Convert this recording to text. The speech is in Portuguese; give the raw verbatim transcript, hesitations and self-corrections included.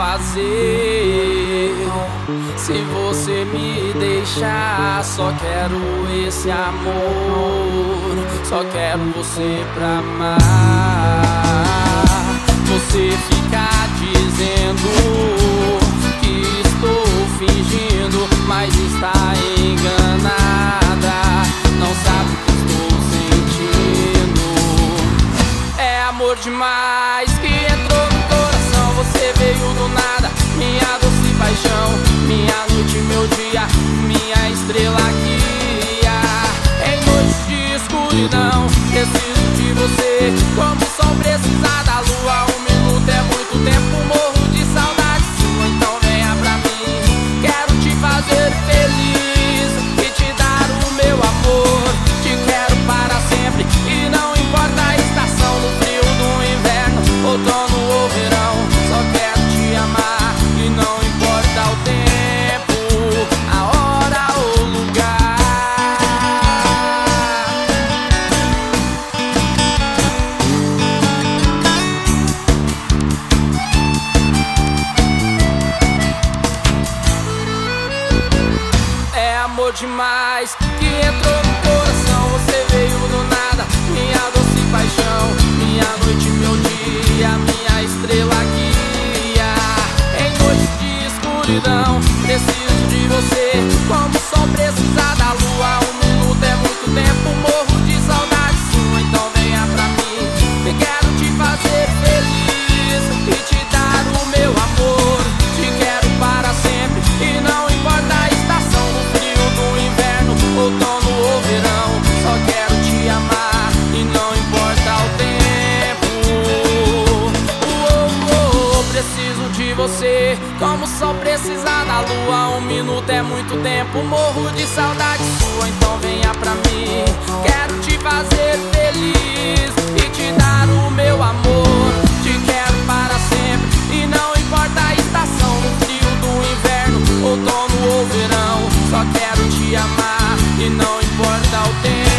fazer. Se você me deixar, só quero esse amor, só quero você pra amar. Você fica dizendo que estou fingindo, mas está enganada, não sabe o que estou sentindo. É amor demais que entrou no coração, você veio do nada, minha doce paixão, minha noite, meu dia, minha estrela guia. Em noites de escuridão, preciso de você, como o sol precisa da lua. Um minuto é muito tempo, morro de saudade sua, então venha pra mim. Quero te fazer feliz e te dar o meu amor. Te quero para sempre e não importa a estação, no frio do inverno, outono ou verão. Só quero te amar e não importa o tempo, a hora ou lugar. É amor demais que entrou no coração, você veio do nada, minha doce paixão, minha noite, meu dia, minha estrela guia. Em noites de escuridão, preciso de você, como o sol precisa da lua. Um minuto é muito tempo, morro de saudade sua, então venha pra mim. Eu quero te fazer feliz e te dar o meu amor. Te quero para sempre e não importa a estação, no frio do inverno, outono ou verão. Só quero te amar e não importa o tempo. Oh, oh, oh, preciso de você, como o sol precisa da lua. Um minuto é muito tempo, morro de saudade sua, então venha pra mim. Quero te fazer feliz e te dar o meu amor. Te quero para sempre e não importa a estação, no frio do inverno, outono ou verão. Só quero te amar e não importa o tempo.